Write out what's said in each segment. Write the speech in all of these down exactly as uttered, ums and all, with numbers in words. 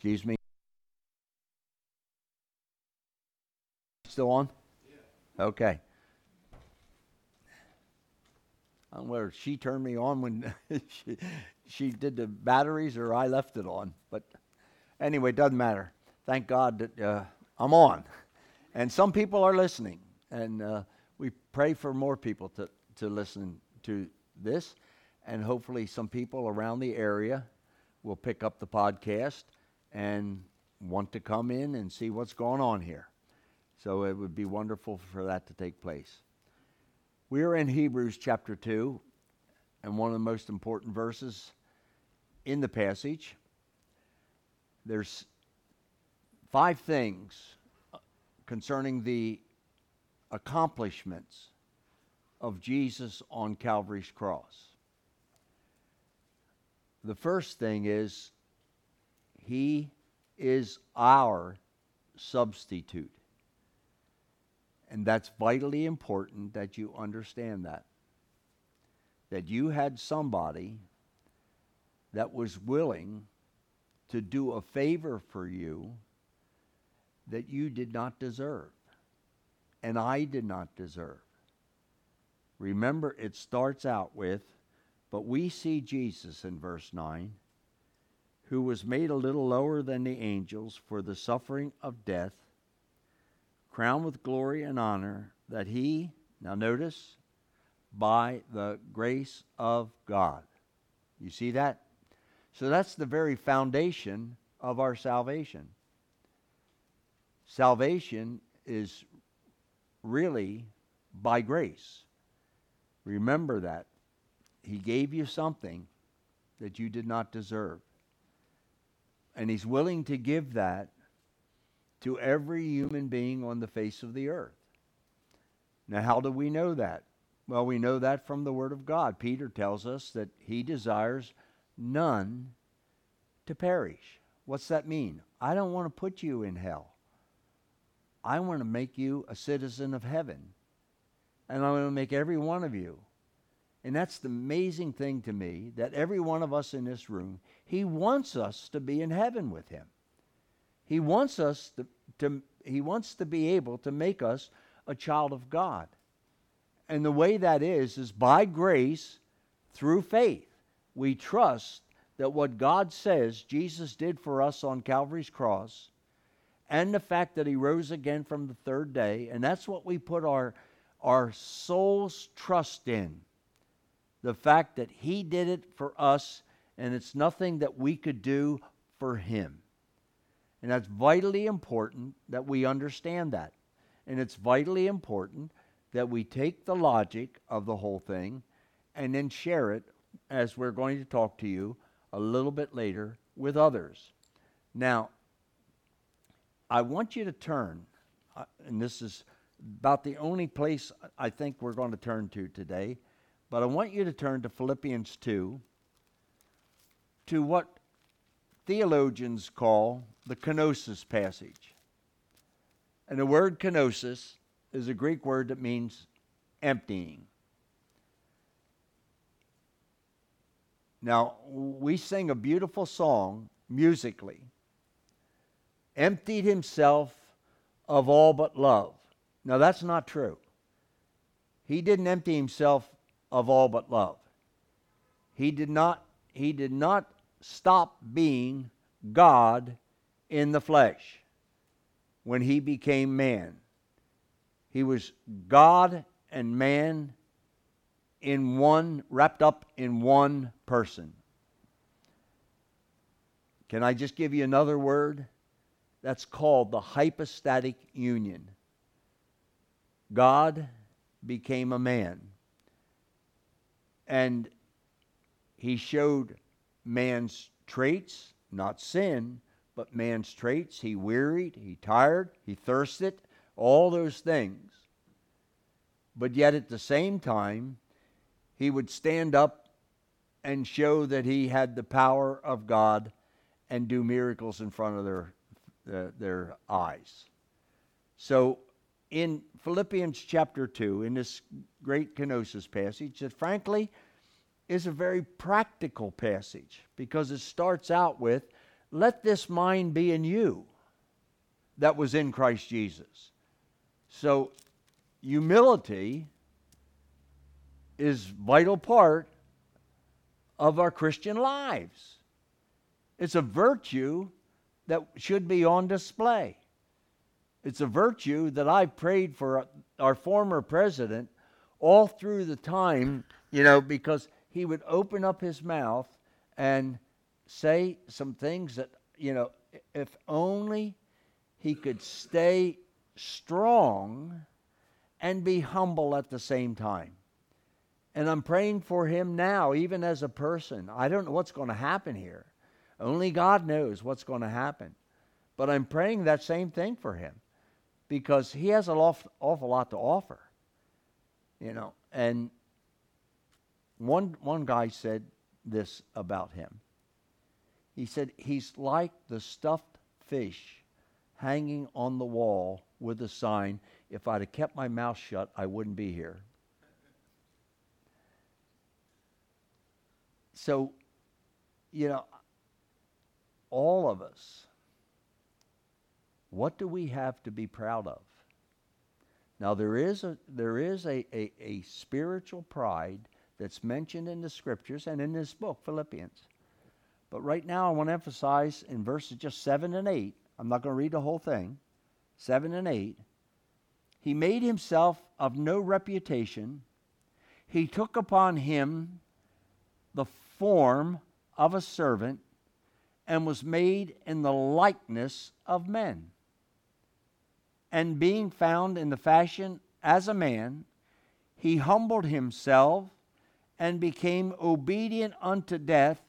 Excuse me. Still on? Yeah. Okay. I don't know whether she turned me on when she, she did the batteries or I left it on. But anyway, it doesn't matter. Thank God that uh, I'm on. And some people are listening. And uh, we pray for more people to, to listen to this. And hopefully some people around the area will pick up the podcast and want to come in and see what's going on here. So it would be wonderful for that to take place. We are in Hebrews chapter two, and one of the most important verses in the passage. There's five things concerning the accomplishments of Jesus on Calvary's cross. The first thing is, He is our substitute. And that's vitally important that you understand that. That you had somebody that was willing to do a favor for you that you did not deserve. And I did not deserve. Remember, it starts out with, but we see Jesus in verse nine, who was made a little lower than the angels for the suffering of death, crowned with glory and honor, that he, now notice, by the grace of God. You see that? So that's the very foundation of our salvation. Salvation is really by grace. Remember that. He gave you something that you did not deserve. And He's willing to give that to every human being on the face of the earth. Now, how do we know that? Well, we know that from the Word of God. Peter tells us that He desires none to perish. What's that mean? I don't want to put you in hell. I want to make you a citizen of heaven. And I want to make every one of you. And that's the amazing thing to me, that every one of us in this room, He wants us to be in heaven with Him. He wants us to, to He wants to be able to make us a child of God. And the way that is, is by grace through faith. We trust that what God says Jesus did for us on Calvary's cross, and the fact that He rose again from the third day, and that's what we put our, our soul's trust in. The fact that He did it for us, and it's nothing that we could do for Him. And that's vitally important that we understand that. And it's vitally important that we take the logic of the whole thing and then share it, as we're going to talk to you a little bit later, with others. Now, I want you to turn, uh, and this is about the only place I think we're going to turn to today, but I want you to turn to Philippians two, to what theologians call the kenosis passage. And the word kenosis is a Greek word that means emptying. Now, we sing a beautiful song musically. Emptied Himself of all but love. Now, that's not true. He didn't empty Himself of all but love. He did not, he did not stop being God in the flesh when He became man. He was God and man in one, wrapped up in one person. Can I just give you another word? That's called the hypostatic union. God became a man. And He showed man's traits, not sin, but man's traits. He wearied, He tired, He thirsted, all those things. But yet at the same time, He would stand up and show that He had the power of God and do miracles in front of their, their, their eyes. So in Philippians chapter two, in this great kenosis passage, that frankly is a very practical passage, because it starts out with let this mind be in you that was in Christ Jesus. So humility is a vital part of our Christian lives. It's a virtue that should be on display. It's a virtue that I've prayed for our former president all through the time, you know, because he would open up his mouth and say some things that, you know, if only he could stay strong and be humble at the same time. And I'm praying for him now, even as a person. I don't know what's going to happen here. Only God knows what's going to happen. But I'm praying that same thing for him, because he has an awful, awful lot to offer. You know, and one one guy said this about him. He said, he's like the stuffed fish hanging on the wall with a sign, if I'd have kept my mouth shut, I wouldn't be here. So, you know, all of us, what do we have to be proud of? Now, there is a there is a, a, a spiritual pride that's mentioned in the Scriptures and in this book, Philippians. But right now I want to emphasize in verses just seven and eight, I'm not going to read the whole thing, seven and eight, he made himself of no reputation. He took upon him the form of a servant and was made in the likeness of men. And being found in the fashion as a man, he humbled himself and became obedient unto death,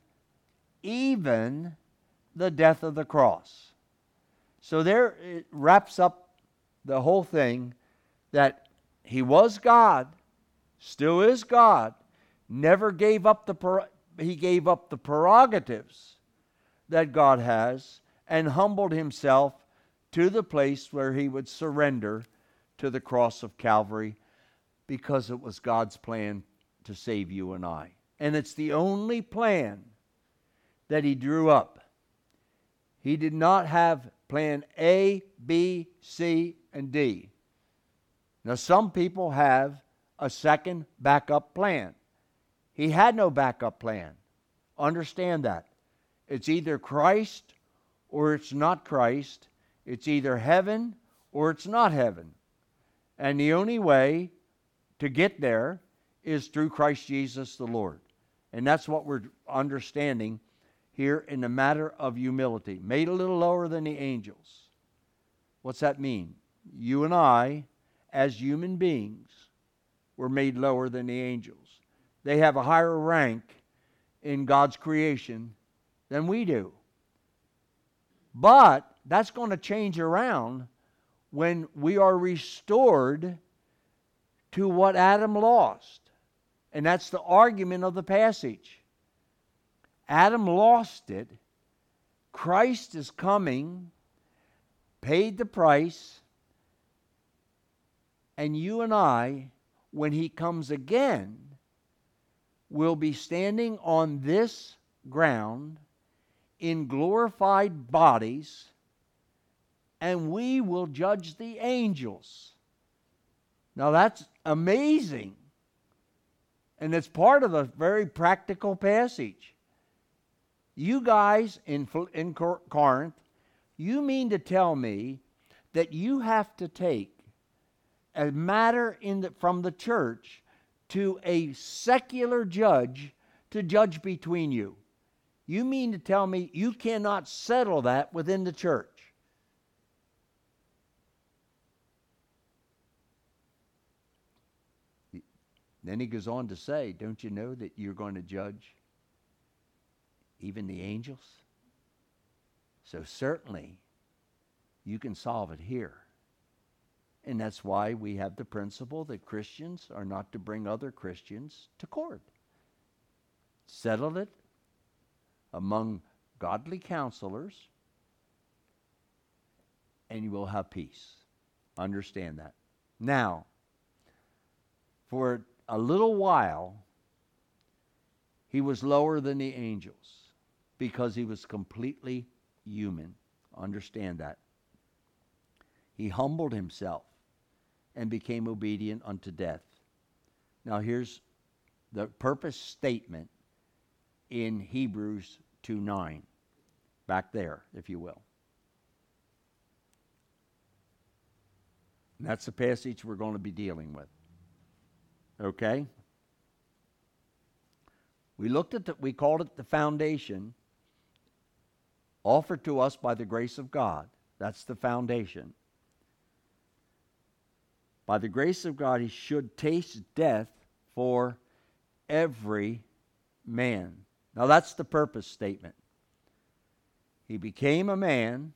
even the death of the cross. So there it wraps up the whole thing, that he was God, still is God, never gave up the, he gave up the prerogatives that God has, and humbled himself to the place where he would surrender to the cross of Calvary, because it was God's plan to save you and I. And it's the only plan that he drew up. He did not have plan A, B, C, and D. Now, some people have a second backup plan. He had no backup plan. Understand that. It's either Christ or it's not Christ. It's either heaven or it's not heaven. And the only way to get there is through Christ Jesus the Lord. And that's what we're understanding here in the matter of humility. Made a little lower than the angels. What's that mean? You and I, as human beings, were made lower than the angels. They have a higher rank in God's creation than we do. But that's going to change around when we are restored to what Adam lost. And that's the argument of the passage. Adam lost it. Christ is coming, paid the price, and you and I, when he comes again, will be standing on this ground in glorified bodies, and we will judge the angels. Now that's amazing. And it's part of a very practical passage. You guys in, in Corinth, you mean to tell me that you have to take a matter in the, from the church to a secular judge to judge between you? You mean to tell me you cannot settle that within the church? Then he goes on to say, don't you know that you're going to judge even the angels? So certainly you can solve it here. And that's why we have the principle that Christians are not to bring other Christians to court. Settle it among godly counselors, and you will have peace. Understand that. Now, for a little while, he was lower than the angels because he was completely human. Understand that. He humbled himself and became obedient unto death. Now here's the purpose statement in Hebrews two nine. Back there, if you will. And that's the passage we're going to be dealing with. Okay? We looked at the, we called it the foundation offered to us by the grace of God. That's the foundation. By the grace of God, he should taste death for every man. Now that's the purpose statement. He became a man.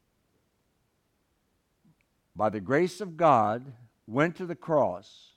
By the grace of God, went to the cross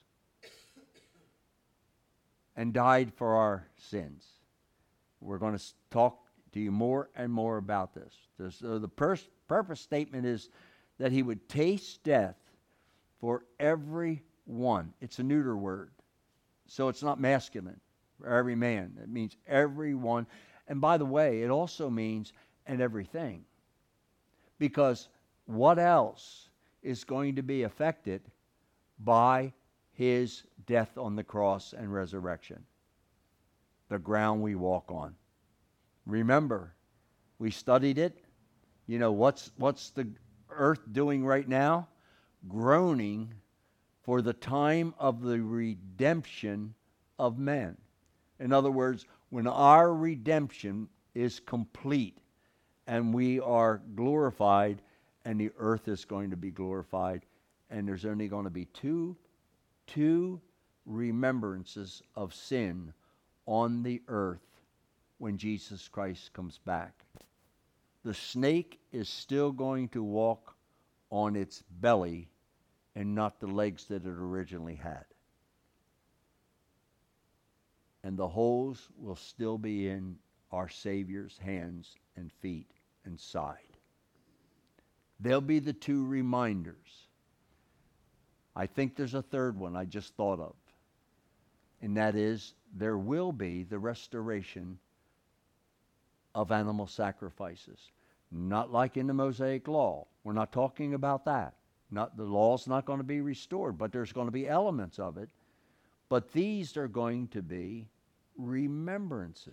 and died for our sins. We're going to talk to you more and more about this. So the pers- purpose statement is that he would taste death for every one. It's a neuter word, so it's not masculine. For every man. It means everyone. And by the way, it also means and everything. Because what else is going to be affected by his death on the cross and resurrection? The ground we walk on. Remember, we studied it. You know, what's what's the earth doing right now? Groaning for the time of the redemption of men. In other words, when our redemption is complete and we are glorified and the earth is going to be glorified, and there's only going to be two, two remembrances of sin on the earth when Jesus Christ comes back. The snake is still going to walk on its belly and not the legs that it originally had. And the holes will still be in our Savior's hands and feet and side. They'll be the two reminders. I think there's a third one I just thought of. And that is, there will be the restoration of animal sacrifices. Not like in the Mosaic Law. We're not talking about that. Not, the law's not going to be restored, but there's going to be elements of it. But these are going to be remembrances.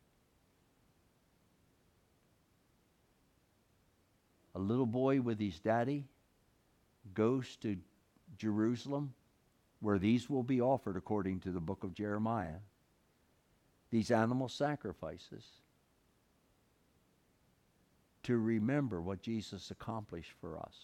A little boy with his daddy goes to Jerusalem, where these will be offered according to the book of Jeremiah. These animal sacrifices to remember what Jesus accomplished for us.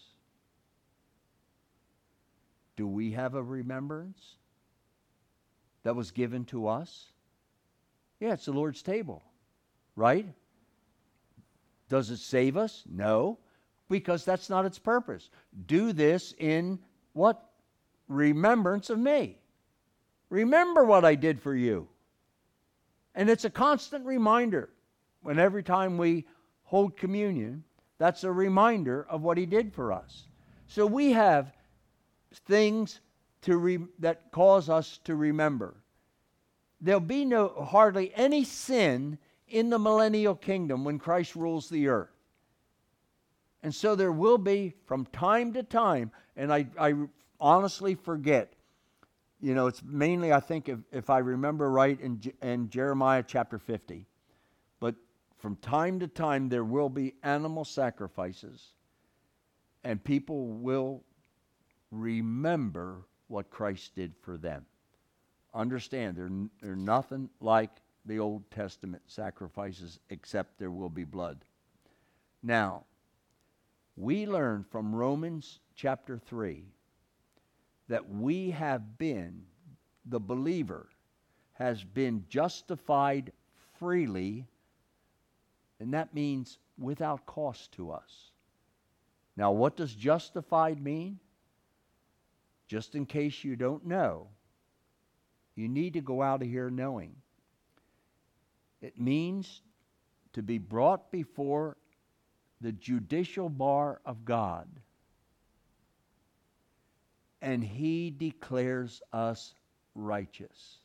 Do we have a remembrance that was given to us? Yeah, it's the Lord's table, right? Does it save us? No, because that's not its purpose. Do this in what? Remembrance of me. Remember what I did for you. And it's a constant reminder. When every time we hold communion, that's a reminder of what he did for us. So we have things to re- that cause us to remember. There'll be no hardly any sin in the millennial kingdom when Christ rules the earth. And so there will be from time to time, and I, I honestly forget, you know, it's mainly, I think, if, if I remember right, in, in Jeremiah chapter fifty. But from time to time, there will be animal sacrifices, and people will remember what Christ did for them. Understand, they're, they're nothing like the Old Testament sacrifices, except there will be blood. Now, we learn from Romans chapter three that we have been, the believer has been justified freely, and that means without cost to us. Now, what does justified mean? Just in case you don't know, you need to go out of here knowing. It means to be brought before the judicial bar of God, and he declares us righteous.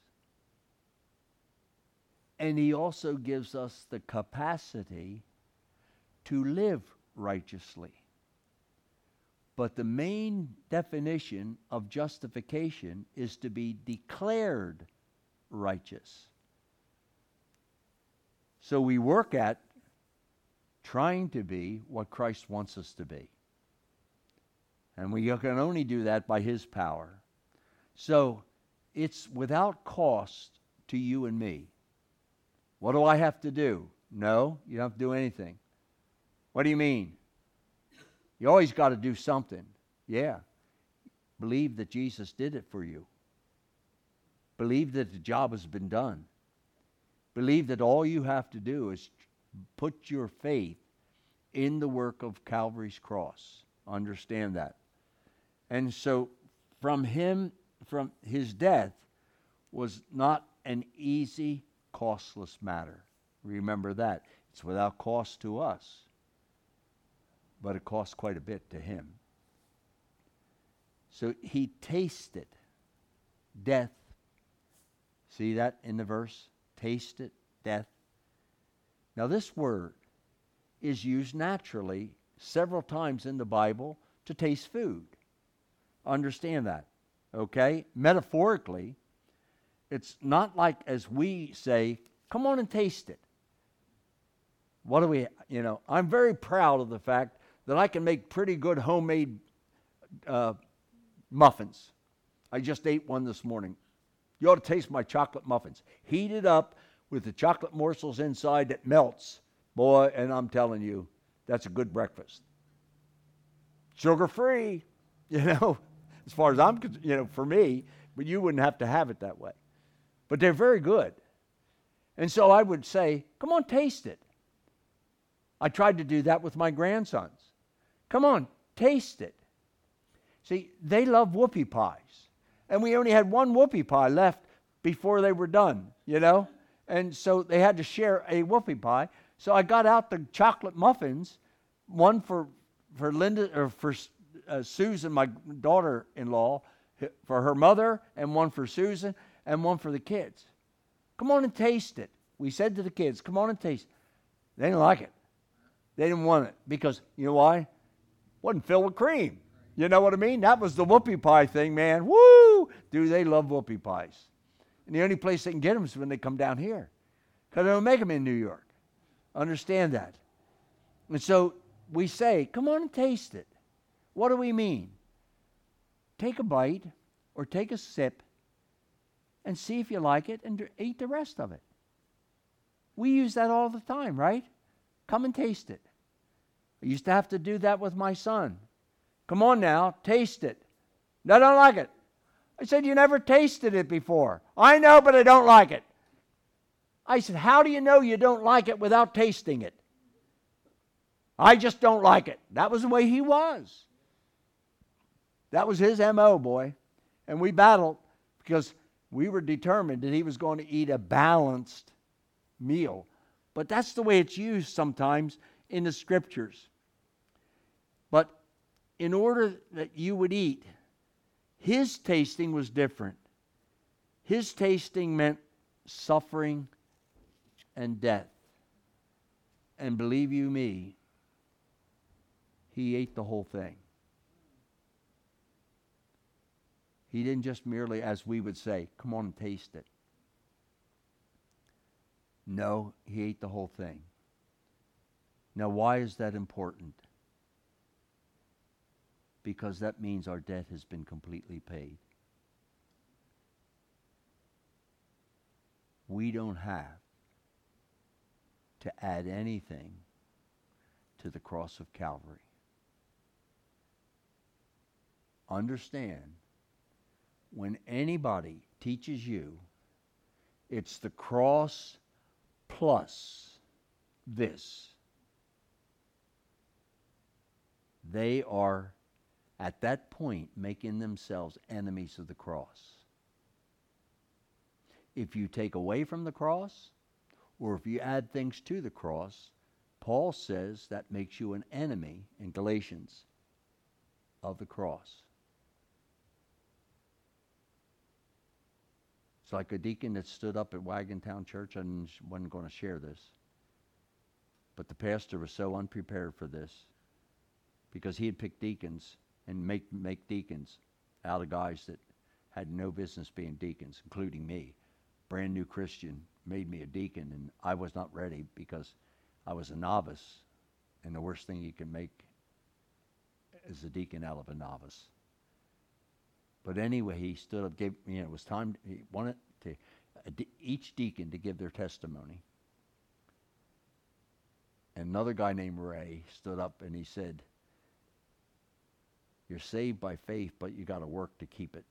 And he also gives us the capacity to live righteously. But the main definition of justification is to be declared righteous. So we work at trying to be what Christ wants us to be. And we can only do that by His power. So it's without cost to you and me. What do I have to do? No, you don't have to do anything. What do you mean? You always got to do something. Yeah. Believe that Jesus did it for you. Believe that the job has been done. Believe that all you have to do is put your faith in the work of Calvary's cross. Understand that. And so from him, from his death, was not an easy, costless matter. Remember that. It's without cost to us, but it costs quite a bit to him. So he tasted death. See that in the verse? Tasted death. Now this word is used naturally several times in the Bible to taste food. Understand that, okay? Metaphorically, it's not like as we say, come on and taste it. What do we, you know, I'm very proud of the fact that I can make pretty good homemade uh, muffins. I just ate one this morning. You ought to taste my chocolate muffins. Heated up with the chocolate morsels inside that melts. Boy, and I'm telling you, that's a good breakfast. Sugar-free, you know, as far as I'm concerned, you know, for me, but you wouldn't have to have it that way. But they're very good. And so I would say, come on, taste it. I tried to do that with my grandsons. Come on, taste it. See, they love whoopie pies. And we only had one whoopie pie left before they were done, you know. And so they had to share a whoopie pie. So I got out the chocolate muffins, one for for Linda or for uh, Susan, my daughter-in-law, for her mother, and one for Susan, and one for the kids. Come on and taste it. We said to the kids, come on and taste it. They didn't like it. They didn't want it because, you know why? It wasn't filled with cream. You know what I mean? That was the whoopie pie thing, man. Woo! Dude, they love whoopie pies. And the only place they can get them is when they come down here. Because they don't make them in New York. Understand that. And so we say, come on and taste it. What do we mean? Take a bite or take a sip and see if you like it and eat the rest of it. We use that all the time, right? Come and taste it. I used to have to do that with my son. Come on now, taste it. No, I don't like it. I said, you never tasted it before. I know, but I don't like it. I said, how do you know you don't like it without tasting it? I just don't like it. That was the way he was. That was his M O, boy. And we battled because we were determined that he was going to eat a balanced meal. But that's the way it's used sometimes in the Scriptures. But in order that you would eat, his tasting was different. His tasting meant suffering and death. And believe you me, he ate the whole thing. He didn't just merely, as we would say, come on and taste it. No, he ate the whole thing. Now, why is that important? Because that means our debt has been completely paid. We don't have to add anything to the cross of Calvary. Understand, when anybody teaches you, it's the cross plus this. They are, at that point, making themselves enemies of the cross. If you take away from the cross, or if you add things to the cross, Paul says that makes you an enemy in Galatians of the cross. It's like a deacon that stood up at Wagontown Church. I wasn't going to share this. But the pastor was so unprepared for this because he had picked deacons and make make deacons out of guys that had no business being deacons, including me. Brand new Christian made me a deacon, and I was not ready because I was a novice, and the worst thing you can make is a deacon out of a novice. But anyway, he stood up, gave, you know, it was time, he wanted to, uh, each deacon to give their testimony. And another guy named Ray stood up and he said, "You're saved by faith, but you got to work to keep it."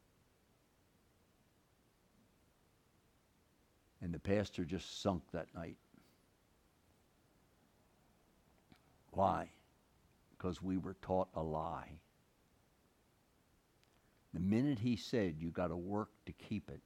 And the pastor just sunk that night. Why? Because we were taught a lie. The minute he said you got to work to keep it,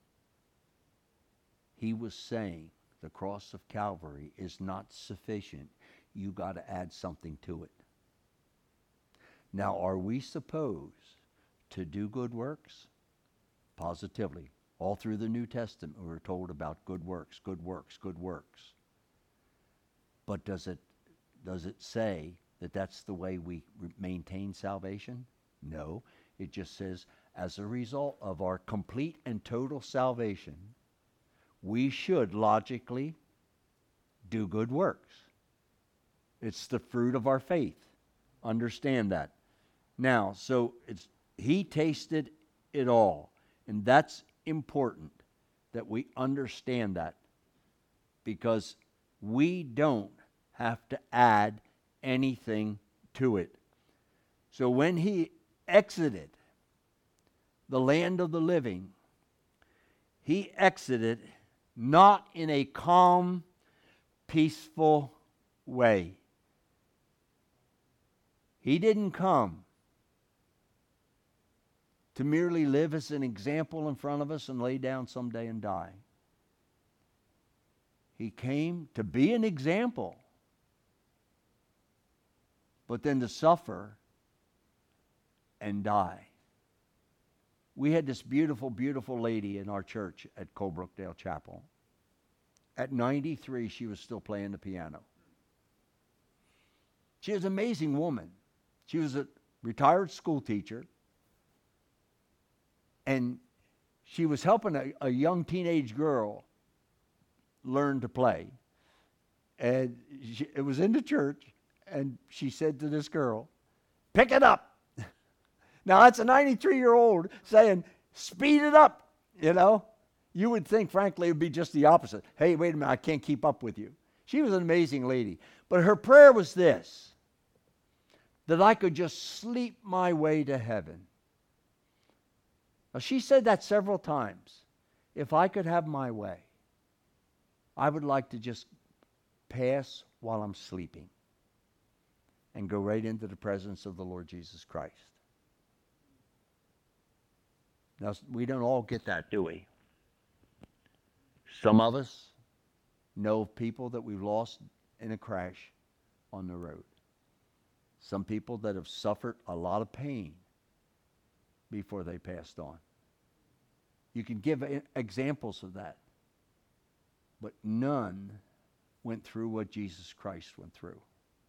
he was saying the cross of Calvary is not sufficient. You got to add something to it. Now, are we supposed to do good works? Positively. All through the New Testament, we're told about good works, good works, good works. But does it does it say that that's the way we re- maintain salvation? No. It just says, as a result of our complete and total salvation, we should logically do good works. It's the fruit of our faith. Understand that. Now, so it's he tasted it all. And that's important that we understand that, because we don't have to add anything to it. So when he exited the land of the living, he exited not in a calm, peaceful way. He didn't come to merely live as an example in front of us and lay down someday and die. He came to be an example, but then to suffer and die. We had this beautiful, beautiful lady in our church at Colebrookdale Chapel. At ninety-three, she was still playing the piano. She was an amazing woman. She was a retired school teacher. And she was helping a, a young teenage girl learn to play. And she, it was in the church, and she said to this girl, "Pick it up." Now, that's a ninety-three-year-old saying, "Speed it up," you know. You would think, frankly, it would be just the opposite. "Hey, wait a minute, I can't keep up with you." She was an amazing lady. But her prayer was this, that I could just sleep my way to heaven. Now, she said that several times. If I could have my way, I would like to just pass while I'm sleeping and go right into the presence of the Lord Jesus Christ. Now, we don't all get that, do we? Some of us know people that we've lost in a crash on the road. Some people that have suffered a lot of pain before they passed on. You can give examples of that, but none went through what Jesus Christ went through.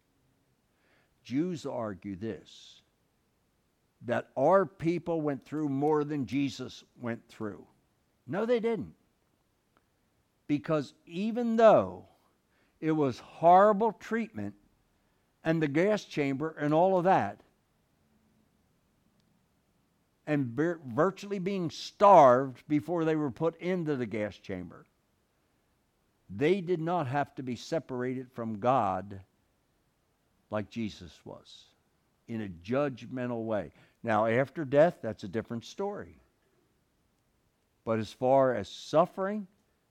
Jews argue this, that our people went through more than Jesus went through. No, they didn't. Because even though it was horrible treatment and the gas chamber and all of that, and virtually being starved before they were put into the gas chamber, they did not have to be separated from God like Jesus was, in a judgmental way. Now, after death, that's a different story. But as far as suffering,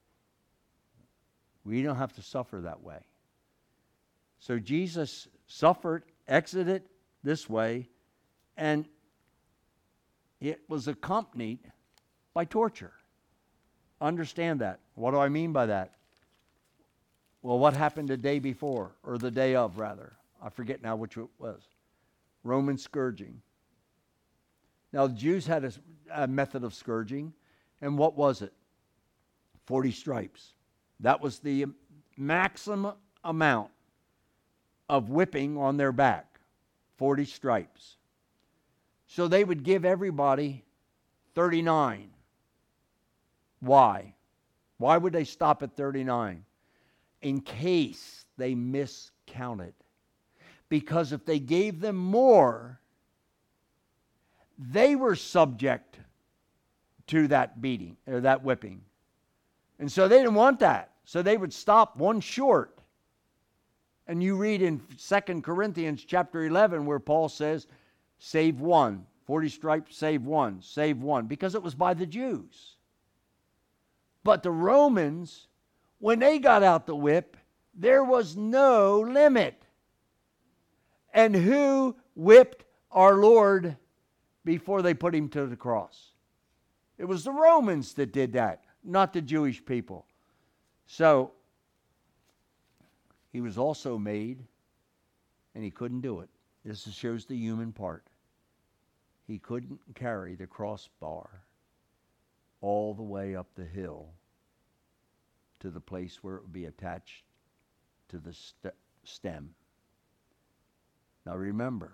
we don't have to suffer that way. So Jesus suffered, exited this way, and it was accompanied by torture. Understand that. What do I mean by that? Well, what happened the day before, or the day of, rather? I forget now which it was. Roman scourging. Now, the Jews had a, a method of scourging, and what was it? forty stripes. That was the maximum amount of whipping on their back, forty stripes. So they would give everybody thirty-nine. Why? Why would they stop at thirty-nine? In case they miscounted. Because if they gave them more, they were subject to that beating, or that whipping. And so they didn't want that. So they would stop one short. And you read in Second Corinthians chapter eleven where Paul says, save one. forty stripes, save one. Save one. Because it was by the Jews. But the Romans, when they got out the whip, there was no limit. And who whipped our Lord before they put him to the cross? It was the Romans that did that, not the Jewish people. So, he was also made, and he couldn't do it. This shows the human part. He couldn't carry the crossbar all the way up the hill to the place where it would be attached to the st- stem. Now remember,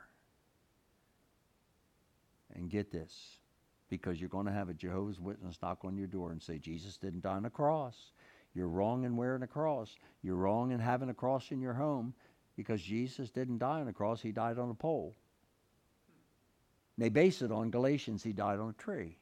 and get this, because you're going to have a Jehovah's Witness knock on your door and say, Jesus didn't die on a cross. You're wrong in wearing a cross. You're wrong in having a cross in your home, because Jesus didn't die on a cross. He died on a pole. And they base it on Galatians. He died on a tree.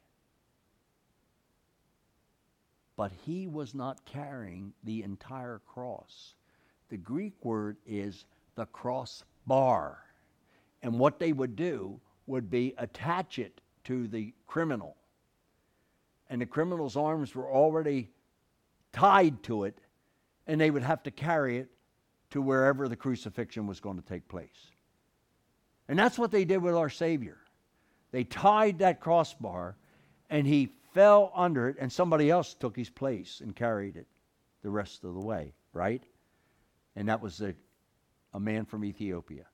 But he was not carrying the entire cross. The Greek word is the crossbar. And what they would do would be attach it to the criminal. And the criminal's arms were already tied to it, and they would have to carry it to wherever the crucifixion was going to take place. And that's what they did with our Savior. They tied that crossbar, and he fell under it, and somebody else took his place and carried it the rest of the way, right? And that was a, a man from Ethiopia.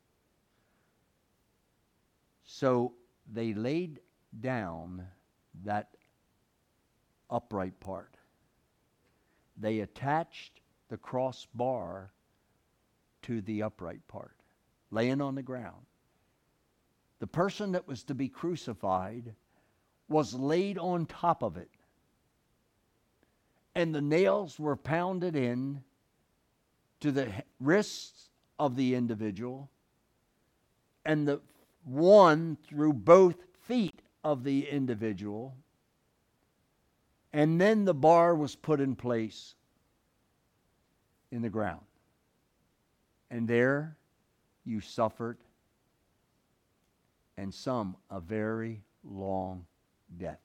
So they laid down that upright part. They attached the crossbar to the upright part, laying on the ground. The person that was to be crucified was laid on top of it. And the nails were pounded in to the wrists of the individual, and the one through both feet of the individual. And then the bar was put in place in the ground. And there you suffered, and some a very long death.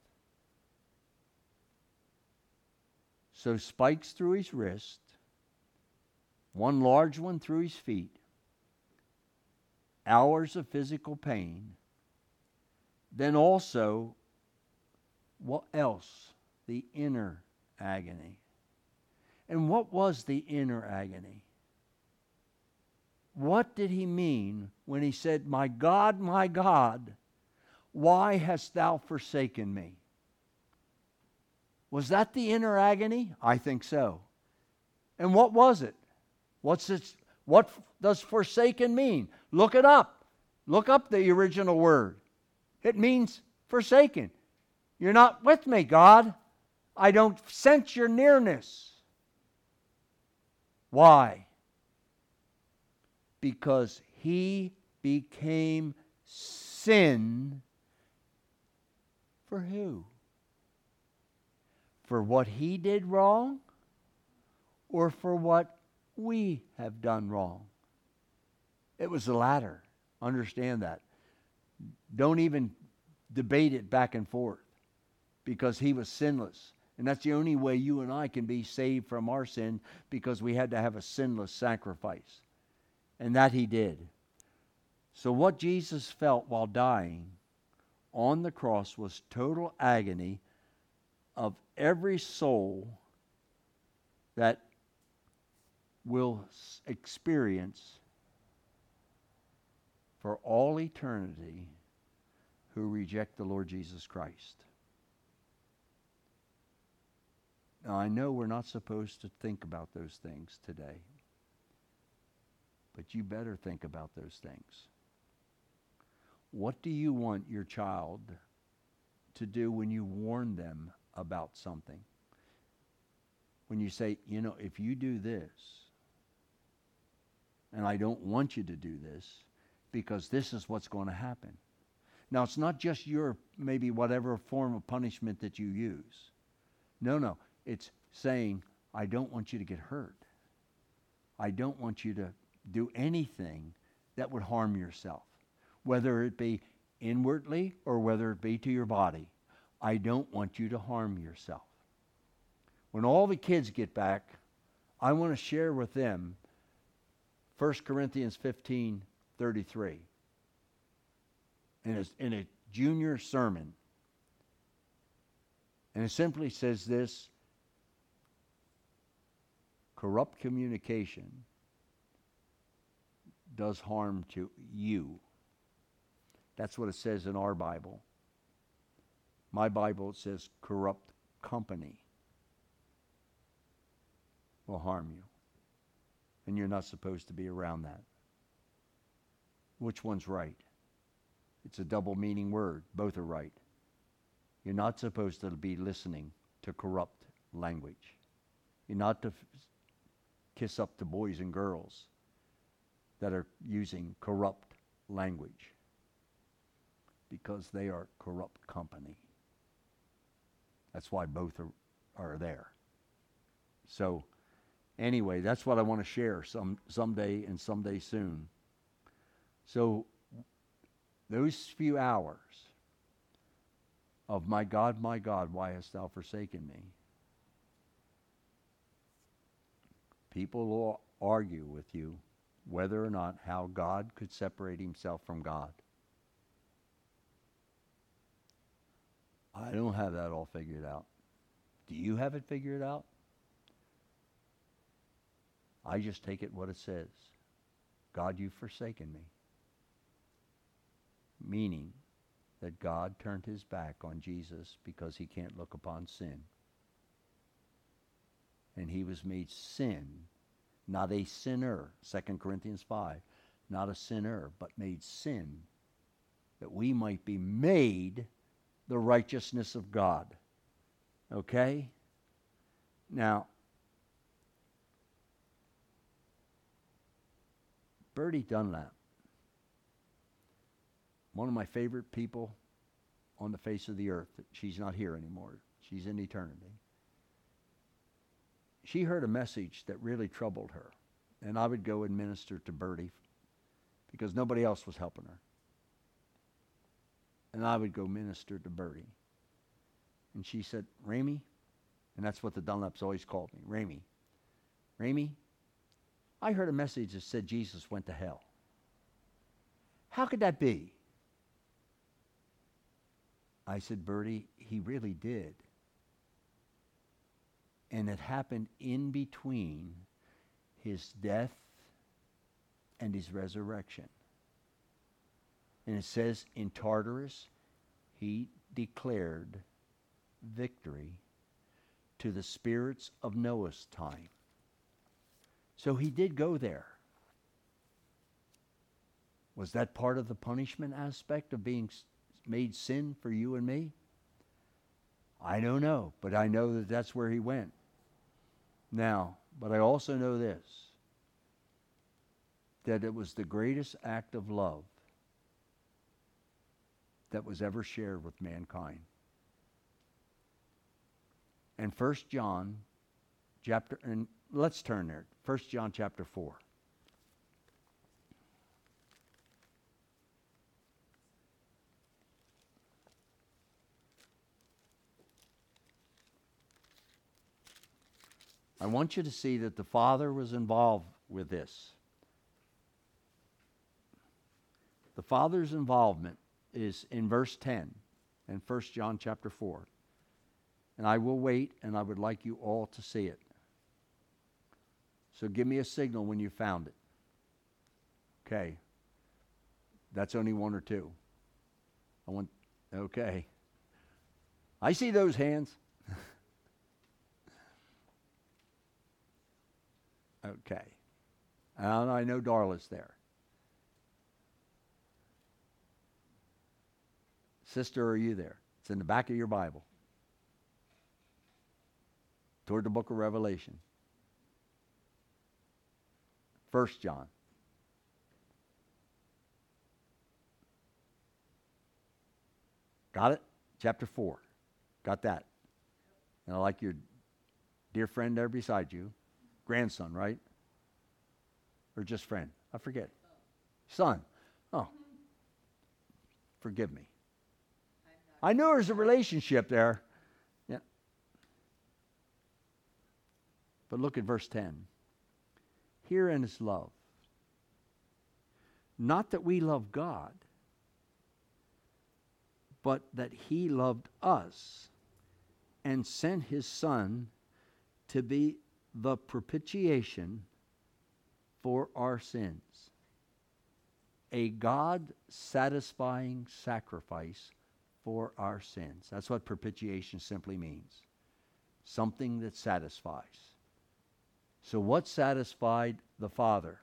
So spikes through his wrist, one large one through his feet, hours of physical pain, then also, what else? The inner agony. And what was the inner agony? What did he mean when he said, my God, my God, why hast thou forsaken me? Was that the inner agony? I think so. And what was it? What's it? What does forsaken mean? Look it up. Look up the original word. It means forsaken. You're not with me, God. I don't sense your nearness. Why? Because he became sin for who? For what he did wrong, or for what we have done wrong? It was the latter. Understand that. Don't even debate it back and forth, because he was sinless. And that's the only way you and I can be saved from our sin, because we had to have a sinless sacrifice. And that he did. So what Jesus felt while dying on the cross was total agony of every soul that will experience for all eternity who reject the Lord Jesus Christ. Now, I know we're not supposed to think about those things today, But you better think about those things. What do you want your child to do when you warn them about something? When you say, you know, if you do this, and I don't want you to do this, because this is what's going to happen. Now, it's not just your, maybe whatever form of punishment that you use. No, no. It's saying, I don't want you to get hurt. I don't want you to do anything that would harm yourself, whether it be inwardly or whether it be to your body. I don't want you to harm yourself. When all the kids get back, I want to share with them First Corinthians fifteen thirty-three in a, in a junior sermon. And it simply says this: corrupt communication does harm to you. That's what it says in our Bible. My Bible, it says corrupt company will harm you. And you're not supposed to be around that. Which one's right? It's a double meaning word. Both are right. You're not supposed to be listening to corrupt language. You're not to f- kiss up to boys and girls that are using corrupt language, because they are corrupt company. That's why both are, are there. So anyway, that's what I want to share some someday and someday soon. So those few hours of my God, my God, why hast thou forsaken me? People will argue with you whether or not how God could separate himself from God. I don't have that all figured out. Do you have it figured out? I just take it what it says. God, you've forsaken me. Meaning that God turned his back on Jesus because he can't look upon sin. And he was made sin, not a sinner, Second Corinthians five, not a sinner, but made sin, that we might be made the righteousness of God. Okay? Now, Bertie Dunlap, one of my favorite people on the face of the earth. She's not here anymore. She's in eternity. She heard a message that really troubled her. And I would go and minister to Bertie because nobody else was helping her. And I would go minister to Bertie. And she said, Ramey, and that's what the Dunlaps always called me, Ramey. Ramey, I heard a message that said Jesus went to hell. How could that be? I said, Bertie, he really did. And it happened in between his death and his resurrection. And it says in Tartarus, he declared victory to the spirits of Noah's time. So he did go there. Was that part of the punishment aspect of being made sin for you and me? I don't know, but I know that that's where he went. Now, but I also know this, that it was the greatest act of love that was ever shared with mankind. And First John chapter, and let's turn there. First John chapter four. I want you to see that the Father was involved with this. The Father's involvement is in verse ten in First John chapter four. And I will wait, and I would like you all to see it. So give me a signal when you found it. Okay. That's only one or two. I want, okay. I see those hands. Okay. And I know Darla's there. Sister, are you there? It's in the back of your Bible. Toward the book of Revelation. First John. Got it? Chapter four. Got that? And I like your dear friend there beside you. Grandson, right? Or just friend? I forget. Son. Oh. Forgive me. I knew there was a relationship there. Yeah. But look at verse ten. Herein is love. Not that we love God, but that He loved us and sent His Son to be the propitiation for our sins. A God-satisfying sacrifice for our sins. That's what propitiation simply means. Something that satisfies. So what satisfied the Father?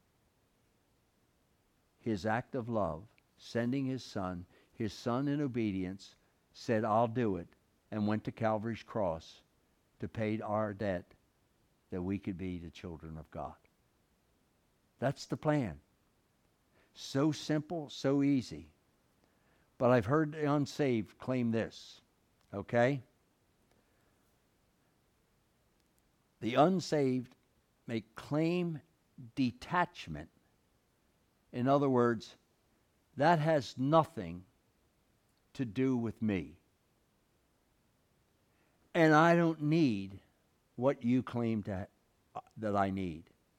His act of love, sending His Son. His Son in obedience said, I'll do it, and went to Calvary's cross to pay our debt that we could be the children of God. That's the plan. So simple, so easy. But I've heard the unsaved claim this, okay? The unsaved may claim detachment. In other words, that has nothing to do with me. And I don't need what you claim to, uh, that I need.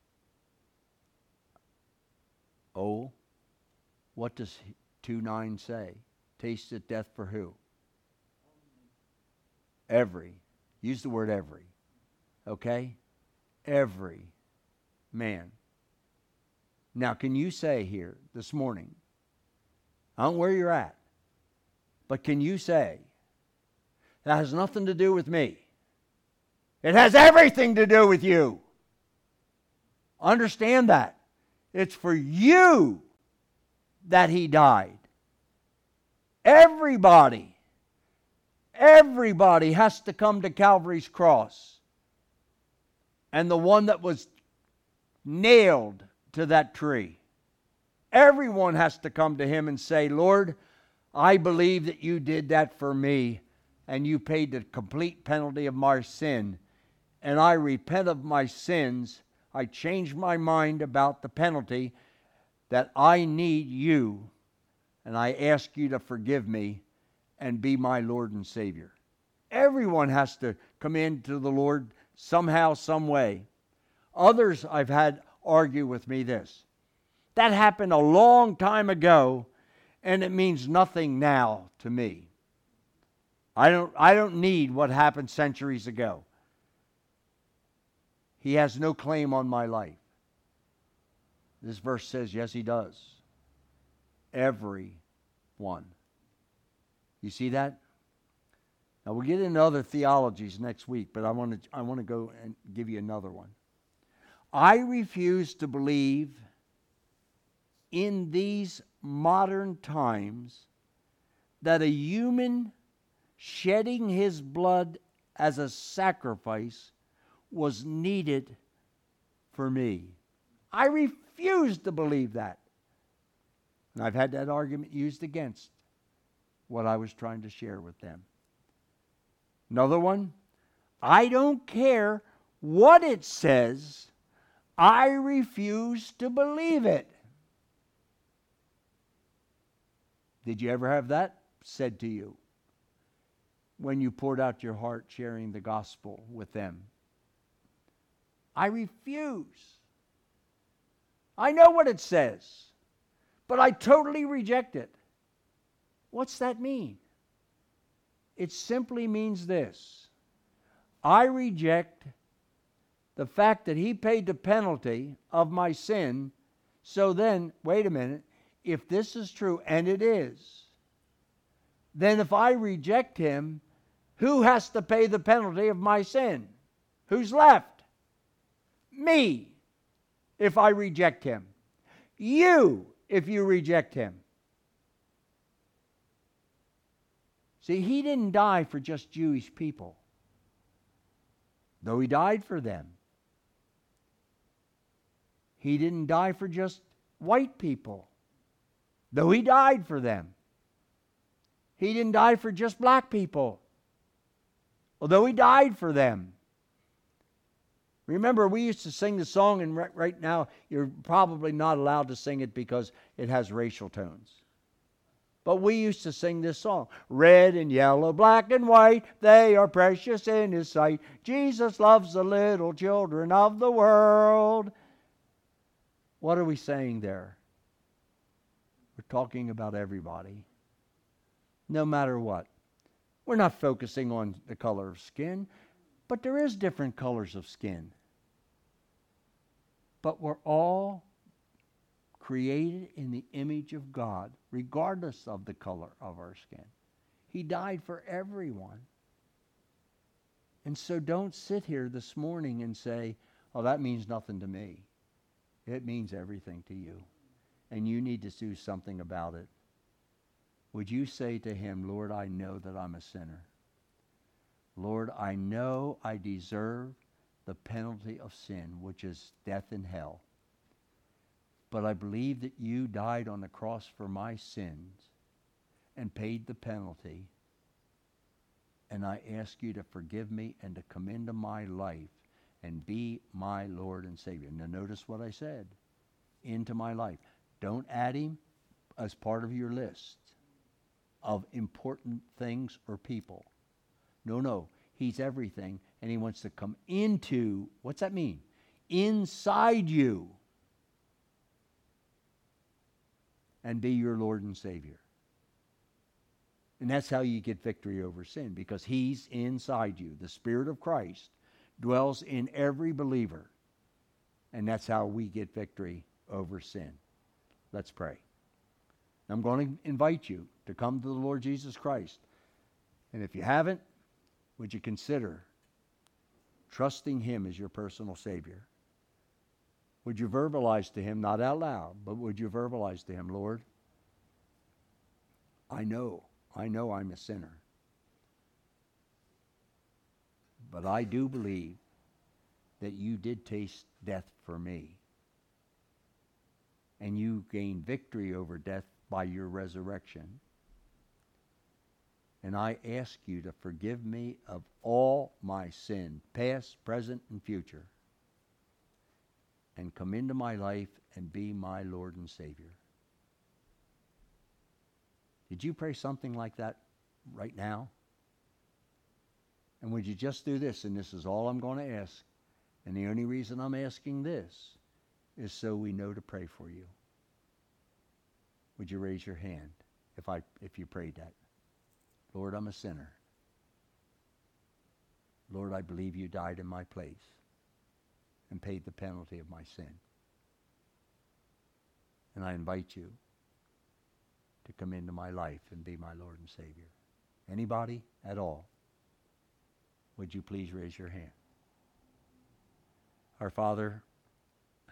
Oh, what does two nine say? Tasted death for who? Every. Use the word every. Okay? Every man. Now, can you say here this morning, I don't know where you're at, but can you say, that has nothing to do with me. It has everything to do with you. Understand that. It's for you that He died. Everybody, everybody has to come to Calvary's cross. And the one that was nailed to that tree, everyone has to come to Him and say, Lord, I believe that you did that for me, and you paid the complete penalty of my sin, and I repent of my sins. I changed my mind about the penalty, that I need you, and I ask you to forgive me and be my Lord and Savior. Everyone has to come into the Lord somehow, some way. Others I've had argue with me this. That happened a long time ago, and it means nothing now to me. I don't, I don't need what happened centuries ago. He has no claim on my life. This verse says, yes, He does. Every one. You see that? Now we'll get into other theologies next week, but I want to I want to go and give you another one. I refuse to believe in these modern times that a human shedding his blood as a sacrifice was needed for me. I refuse to believe that. And I've had that argument used against what I was trying to share with them. Another one, I don't care what it says, I refuse to believe it. Did you ever have that said to you when you poured out your heart sharing the gospel with them? I refuse. I know what it says, but I totally reject it. What's that mean? It simply means this. I reject the fact that He paid the penalty of my sin. So then, wait a minute, if this is true, and it is, then if I reject Him, who has to pay the penalty of my sin? Who's left? Me. if I reject him. You, if you reject him. See, he didn't die for just Jewish people, though he died for them. He didn't die for just white people, though he died for them. He didn't die for just black people, although he died for them. Remember, we used to sing the song, and right, right now you're probably not allowed to sing it because it has racial tones. But we used to sing this song. Red and yellow, black and white, they are precious in his sight. Jesus loves the little children of the world. What are we saying there? We're talking about everybody, no matter what. We're not focusing on the color of skin, but there is different colors of skin. But we're all created in the image of God, regardless of the color of our skin. He died for everyone. And so don't sit here this morning and say, oh, that means nothing to me. It means everything to you. And you need to do something about it. Would you say to him, Lord, I know that I'm a sinner. Lord, I know I deserve the penalty of sin, which is death and hell. But I believe that you died on the cross for my sins and paid the penalty. And I ask you to forgive me and to come into my life and be my Lord and Savior. Now notice what I said. Into my life. Don't add him as part of your list of important things or people. No, no. He's everything, and he wants to come into, what's that mean? Inside you. And be your Lord and Savior. And that's how you get victory over sin, because he's inside you. The Spirit of Christ dwells in every believer. And that's how we get victory over sin. Let's pray. I'm going to invite you to come to the Lord Jesus Christ. And if you haven't, would you consider trusting him as your personal Savior? Would you verbalize to him, not out loud, but would you verbalize to him, Lord, I know, I know I'm a sinner. But I do believe that you did taste death for me. And you gained victory over death by your resurrection. And I ask you to forgive me of all my sin, past, present, and future. And come into my life and be my Lord and Savior. Did you pray something like that right now? And would you just do this? And this is all I'm going to ask. And the only reason I'm asking this is so we know to pray for you. Would you raise your hand if I if you prayed that? Lord, I'm a sinner. Lord, I believe you died in my place and paid the penalty of my sin. And I invite you to come into my life and be my Lord and Savior. Anybody at all? Would you please raise your hand? Our Father,